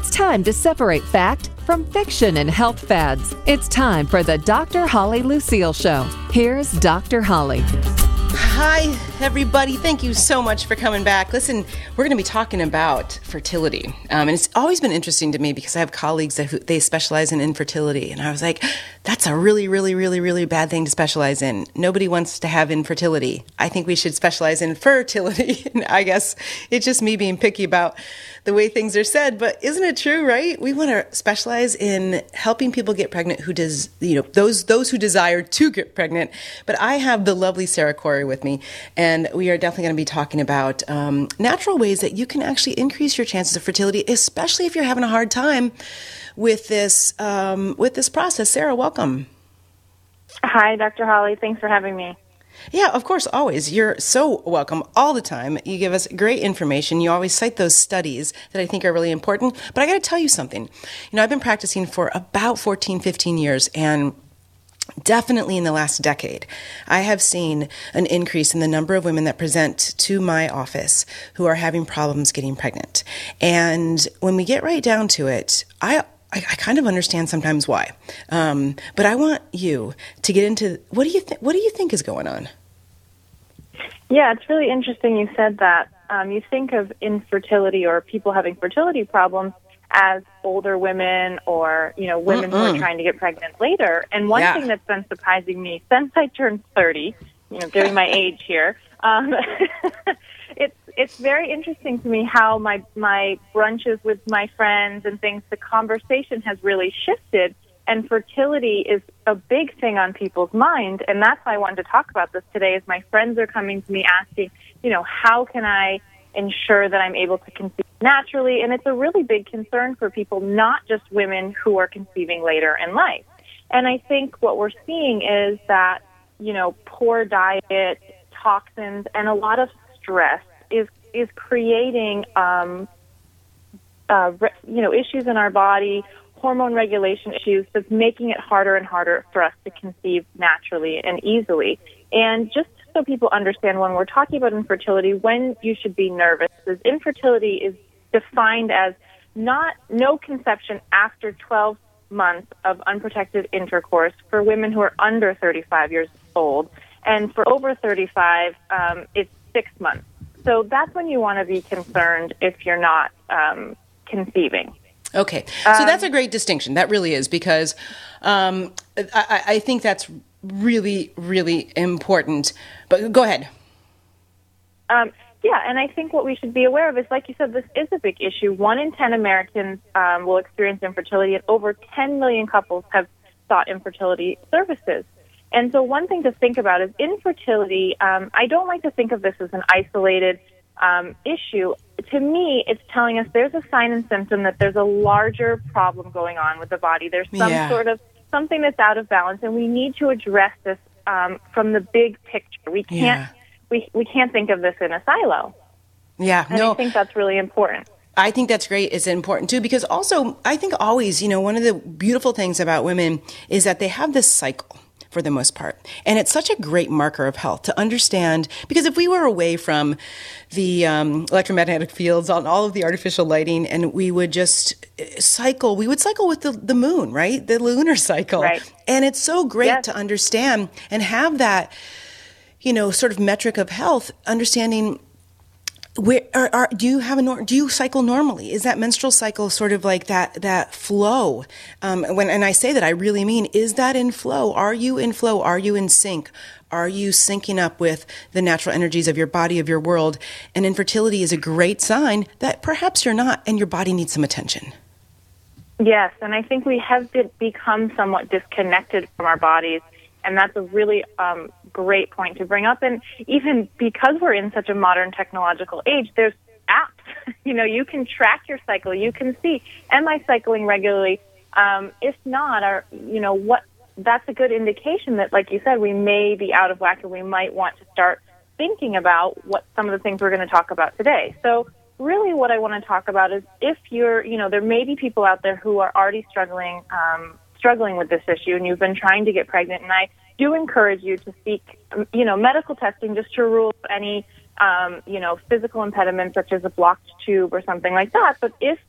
It's time to separate fact from fiction and health fads. It's time for the Dr. Holly Lucille Show. Here's Dr. Holly. Hi, everybody. Thank you so much for coming back. Listen, we're going to be talking about fertility. And it's always been interesting to me because I have colleagues that they specialize in infertility. And I was like, that's a really, really, really, really bad thing to specialize in. Nobody wants to have infertility. I think we should specialize in fertility. And I guess it's just me being picky about the way things are said. But isn't it true, right? We want to specialize in helping people get pregnant those who desire to get pregnant. But I have the lovely Sarah Corey with me, and we are definitely going to be talking about natural ways that you can actually increase your chances of fertility, especially if you're having a hard time with this process. Sarah, welcome. Hi, Dr. Holly. Thanks for having me. Yeah, of course, always. You're so welcome all the time. You give us great information. You always cite those studies that I think are really important. But I got to tell you something. I've been practicing for about 14, 15 years, and definitely in the last decade, I have seen an increase in the number of women that present to my office who are having problems getting pregnant. And when we get right down to it, I kind of understand sometimes why. But I want you to get into, what do you think is going on? Yeah, it's really interesting you said that. You think of infertility or people having fertility problems as older women or, women who are trying to get pregnant later. And one thing that's been surprising me since I turned 30, giving my age here, it's very interesting to me how my brunches with my friends and things, the conversation has really shifted, and fertility is a big thing on people's mind. And that's why I wanted to talk about this today, is my friends are coming to me asking, how can I ensure that I'm able to conceive naturally? And it's a really big concern for people, not just women who are conceiving later in life. And I think what we're seeing is that, poor diet, toxins, and a lot of stress is creating, issues in our body, hormone regulation issues that's making it harder and harder for us to conceive naturally and easily. And just so people understand, when we're talking about infertility, when you should be nervous, is infertility is defined as no conception after 12 months of unprotected intercourse for women who are under 35 years old. And for over 35, it's 6 months. So that's when you want to be concerned if you're not conceiving. Okay. So that's a great distinction. That really is, because I think that's really, really important. But go ahead. Yeah, and I think what we should be aware of is, like you said, this is a big issue. 1 in 10 Americans will experience infertility, and over 10 million couples have sought infertility services. And so one thing to think about is infertility. I don't like to think of this as an isolated issue. To me, it's telling us there's a sign and symptom that there's a larger problem going on with the body. There's some sort of something that's out of balance, and we need to address this from the big picture. We can't we can't think of this in a silo. Yeah, and I think that's really important. I think that's great. It's important too, because also I think always, one of the beautiful things about women is that they have this cycle for the most part. And it's such a great marker of health to understand, because if we were away from the electromagnetic fields on all of the artificial lighting, and we would just cycle with the moon, right? The lunar cycle. Right. And it's so great to understand and have that, sort of metric of health, understanding where do you cycle normally? Is that menstrual cycle sort of like that flow? And I say that, I really mean, is that in flow? Are you in flow? Are you in sync? Are you syncing up with the natural energies of your body, of your world? And infertility is a great sign that perhaps you're not, and your body needs some attention. Yes, and I think we have become somewhat disconnected from our bodies, and that's a really great point to bring up. And even because we're in such a modern technological age, there's apps. You can track your cycle. You can see, am I cycling regularly? If not, that's a good indication that, like you said, we may be out of whack, and we might want to start thinking about what some of the things we're going to talk about today. So really what I want to talk about is, if you're, there may be people out there who are already struggling with this issue, and you've been trying to get pregnant, and I do encourage you to seek, medical testing just to rule any, physical impediments such as a blocked tube or something like that. But if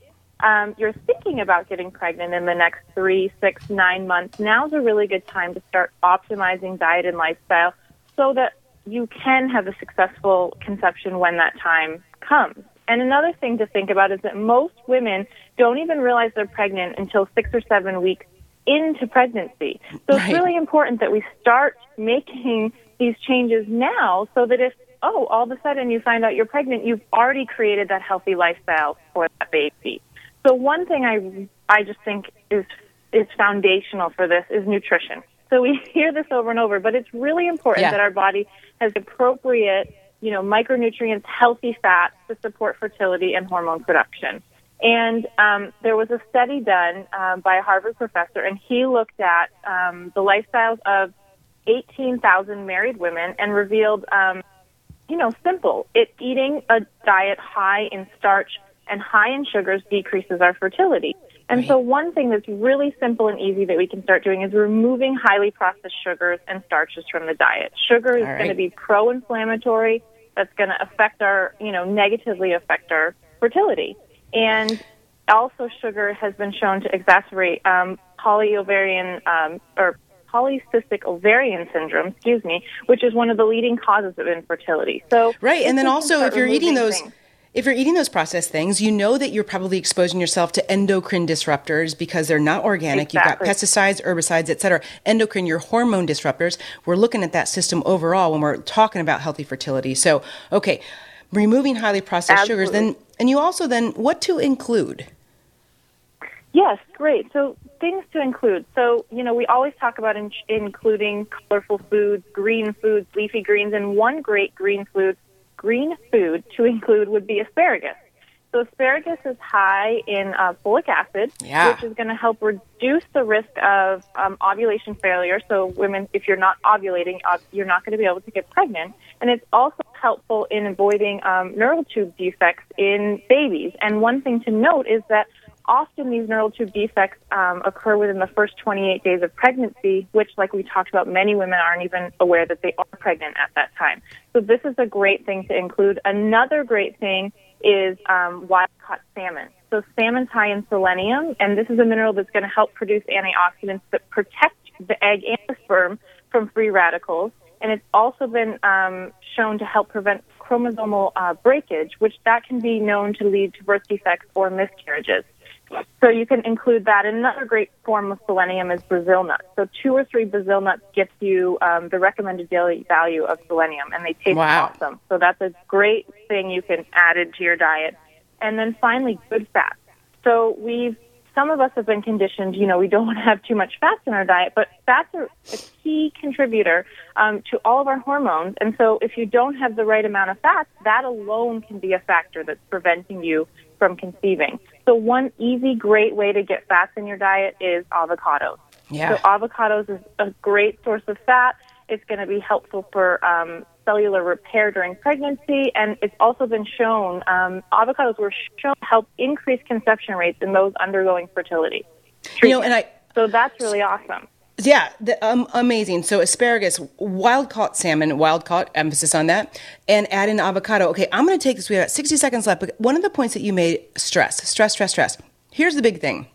you're thinking about getting pregnant in the next 3, 6, 9 months, now's a really good time to start optimizing diet and lifestyle so that you can have a successful conception when that time comes. And another thing to think about is that most women don't even realize they're pregnant until 6 or 7 weeks into pregnancy. So it's really important that we start making these changes now so that if, all of a sudden you find out you're pregnant, you've already created that healthy lifestyle for that baby. So one thing I just think is foundational for this is nutrition. So we hear this over and over, but it's really important that our body has appropriate, micronutrients, healthy fats to support fertility and hormone production. And there was a study done by a Harvard professor, and he looked at the lifestyles of 18,000 married women and revealed, simple. Eating a diet high in starch and high in sugars decreases our fertility. And so one thing that's really simple and easy that we can start doing is removing highly processed sugars and starches from the diet. Sugar is going to be pro-inflammatory. That's going to affect negatively affect our fertility. And also sugar has been shown to exacerbate polycystic ovarian syndrome, which is one of the leading causes of infertility. So and then also if you're eating those processed things, you know that you're probably exposing yourself to endocrine disruptors because they're not organic. You've got pesticides, herbicides, et cetera. Endocrine, your hormone disruptors. We're looking at that system overall when we're talking about healthy fertility. So, removing highly processed sugars. And you also what to include? Yes, great. So things to include. So, we always talk about including colorful foods, green foods, leafy greens, and one great green food to include would be asparagus. So asparagus is high in folic acid, which is going to help reduce the risk of ovulation failure. So women, if you're not ovulating, you're not going to be able to get pregnant. And it's also helpful in avoiding neural tube defects in babies. And one thing to note is that often these neural tube defects occur within the first 28 days of pregnancy, which, like we talked about, many women aren't even aware that they are pregnant at that time. So this is a great thing to include. Another great thing is wild-caught salmon. So salmon's high in selenium, and this is a mineral that's going to help produce antioxidants that protect the egg and the sperm from free radicals. And it's also been shown to help prevent chromosomal breakage, which that can be known to lead to birth defects or miscarriages. So you can include that. Another great form of selenium is Brazil nuts. So 2 or 3 Brazil nuts gets you the recommended daily value of selenium, and they taste awesome. So that's a great thing you can add into your diet. And then finally, good fats. So some of us have been conditioned, we don't want to have too much fats in our diet, but fats are a key contributor to all of our hormones. And so if you don't have the right amount of fats, that alone can be a factor that's preventing you from conceiving. So one easy, great way to get fats in your diet is avocados. So avocados is a great source of fat. It's going to be helpful for cellular repair during pregnancy, and it's also been shown, avocados were shown to help increase conception rates in those undergoing fertility treatment. So that's really awesome. Yeah, amazing. So asparagus, wild-caught salmon, wild-caught, emphasis on that, and add in avocado. Okay, I'm going to take this. We have 60 seconds left, but one of the points that you made, stress. Here's the big thing.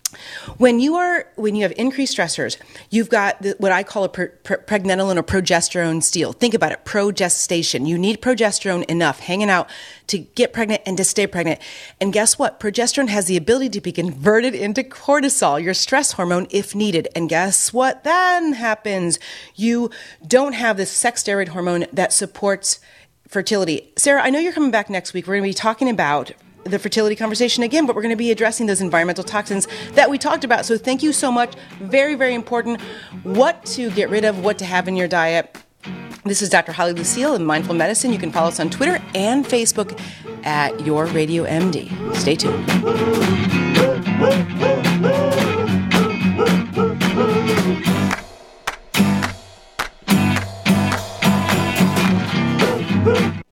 When you have increased stressors, you've got what I call a pregnenolone or progesterone steal. Think about it, progestation. You need progesterone enough hanging out to get pregnant and to stay pregnant. And guess what? Progesterone has the ability to be converted into cortisol, your stress hormone, if needed. And guess what then happens? You don't have this sex steroid hormone that supports fertility. Sarah, I know you're coming back next week. We're going to be talking about the fertility conversation again, but we're going to be addressing those environmental toxins that we talked about. So thank you so much. Very, very important. What to get rid of, what to have in your diet. This is Dr. Holly Lucille in Mindful Medicine. You can follow us on Twitter and Facebook at Your Radio MD. Stay tuned.